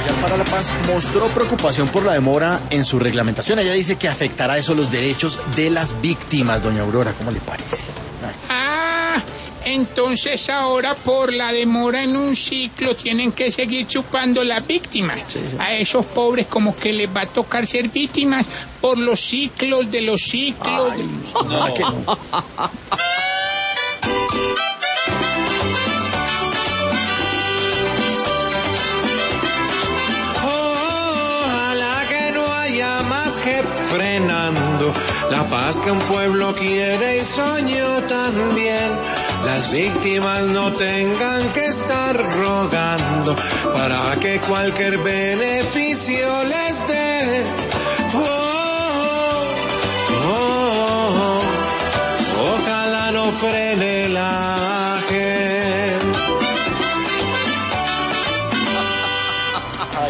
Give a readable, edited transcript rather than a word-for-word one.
Especial para la Paz mostró preocupación por la demora en su reglamentación. Ella dice que afectará eso los derechos de las víctimas. Doña Aurora, ¿cómo le parece? Entonces ahora por la demora en un ciclo tienen que seguir chupando las víctimas. Sí. A esos pobres como que les va a tocar ser víctimas por los ciclos de los ciclos. Ay, no, que no. Ojalá que no haya más que frenando la paz que un pueblo quiere y soñó también. Las víctimas no tengan que estar rogando para que cualquier beneficio les dé. Ojalá no frene la gente.